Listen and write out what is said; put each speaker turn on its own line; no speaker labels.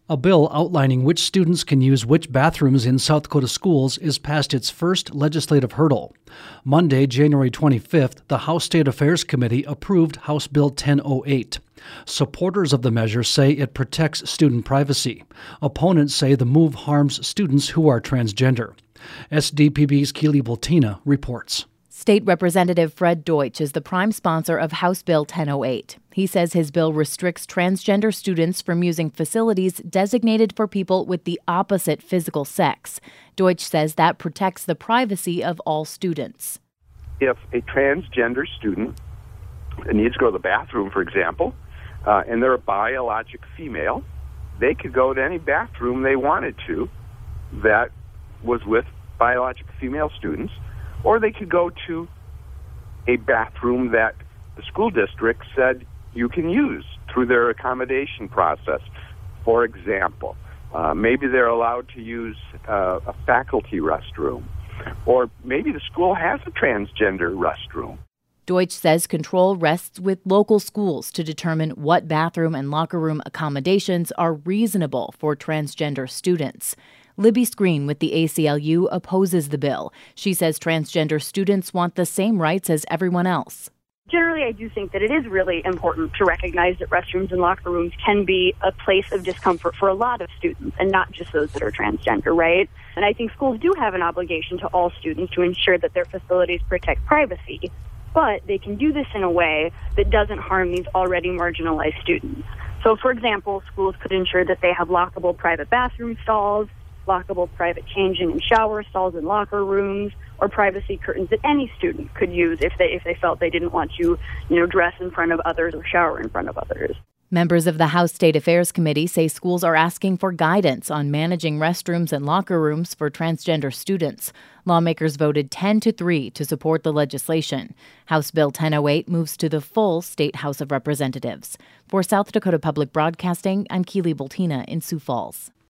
A bill outlining which students can use which bathrooms in South Dakota schools is past its first legislative hurdle. Monday, January 25th, the House State Affairs Committee approved House Bill 1008. Supporters of the measure say it protects student privacy. Opponents say the move harms students who are transgender. SDPB's Keely Bultina reports.
State Representative Fred Deutsch is the prime sponsor of House Bill 1008. He says his bill restricts transgender students from using facilities designated for people with the opposite physical sex. Deutsch says that protects the privacy of all students.
If a transgender student needs to go to the bathroom, for example, and they're a biologic female, they could go to any bathroom they wanted to that was with biologic female students, or they could go to a bathroom that the school district said you can use through their accommodation process. For example, maybe they're allowed to use a faculty restroom, or maybe the school has a transgender restroom.
Deutsch says control rests with local schools to determine what bathroom and locker room accommodations are reasonable for transgender students. Libby Screen with the ACLU opposes the bill. She says transgender students want the same rights as everyone else.
Generally, I do think that it is really important to recognize that restrooms and locker rooms can be a place of discomfort for a lot of students and not just those that are transgender, right? And I think schools do have an obligation to all students to ensure that their facilities protect privacy, but they can do this in a way that doesn't harm these already marginalized students. So, for example, schools could ensure that they have lockable private bathroom stalls, lockable private changing and shower stalls in locker rooms, or privacy curtains that any student could use if they felt they didn't want to, dress in front of others or shower in front of others.
Members of the House State Affairs Committee say schools are asking for guidance on managing restrooms and locker rooms for transgender students. Lawmakers voted 10-3 to support the legislation. House Bill 1008 moves to the full State House of Representatives. For South Dakota Public Broadcasting, I'm Keely Bultina in Sioux Falls.